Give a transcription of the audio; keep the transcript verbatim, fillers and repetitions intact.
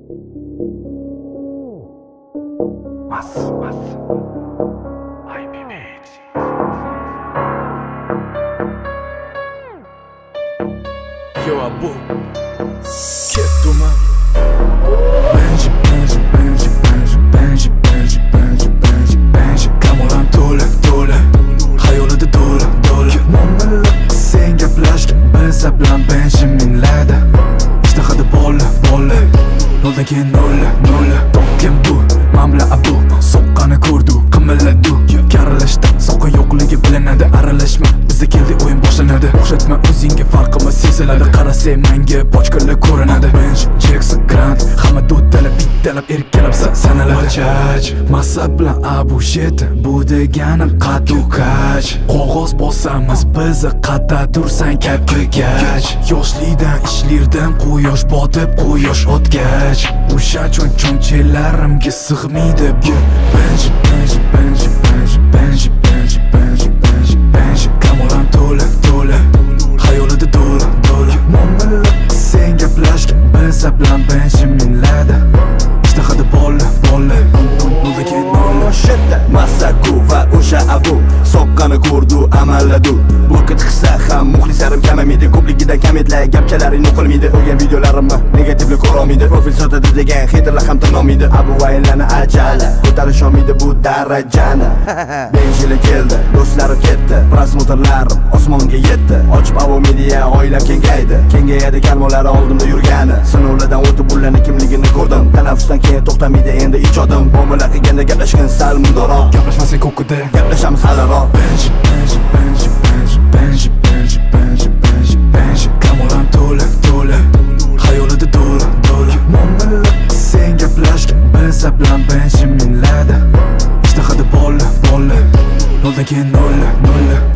Mas, mas, I P Beats. Yo abu, quieto mano. Benji, benji, benji, benji, benji, benji, benji, benji, benji. Kamolan to'la, to'la, xayolida do'la, do'la. Muomala sen gaplashgan biza bilan benji mingladi. Ishtahada bola, bola, noldan keyin nolla, nolla. Kim bu? Mamla abu, soqqani ko'rdu, qimilladu. Karalashda soqqa yo'qligi bilinadi, aralashma. Bizda keldi o'yin boshlanadi. O'xshatma o'zingga, farqimiz seziladi. Qarasang menga bochqalar ko'rinadi. Benji, Jackson, Grant, hamma do'ddalab, bittalab, erkalab sanaladi. Chach, masa bilan abu shit, bu degani qatukach. Qog'oz bosamiz biz, qadda tursang kapkigach. Yoshlikdan ishlardim, quyosh botib, quyosh o'tgach. O'sha cho'ncho'nchilarimga sig'maydi bu. Benji, benji, benji, benji, benji, benji, benji, benji, benji. Kamolan to'la, to'la, xayolida do'la, do'la. Muomala sen gaplashgan biza bilan benji mingladi. Ishtahada bola, bola, noldan keyin nolla. Shitda masaku va o'sha abu soqqani ko'rdu, amalladu. Vaqt qilsa ham muxlislarim kamamaydi. Ko'pligidan kamedlar, gapchalaring o'qilmaydi. O'lgan videolarimni negativli ko'rolmaydi. Profil sotadi degan haterlar ham tinolmaydi. Abu vaylarni ajali ko'tarish olmaydi bu darajani. Benjili keldi, do'stlarim ketdi, prosmotrlarim osmonga yetdi. Ochib Avo Media, oilam kengaydi. Kengayadi kalmonlari oldimda yurgani. Sinovlardan o'tib ularning kimligini ko'rdim. Tanaffusdan keyin to'xtamaydi endi ijodim. Muomala qilganda gaplashgan sal mundoqroq. Gaplashmasak ko'kida, gaplashamiz haliroq. Benji, benji, benji, benji, benji, benji, benji, benji, benji. Kamolan to'la, to'la, xayolida do'la, do'la. Muomala sen gaplashgan biza bilan benji mingladi. Ishtahada bola, bola, noldan keyin nolla, nolla.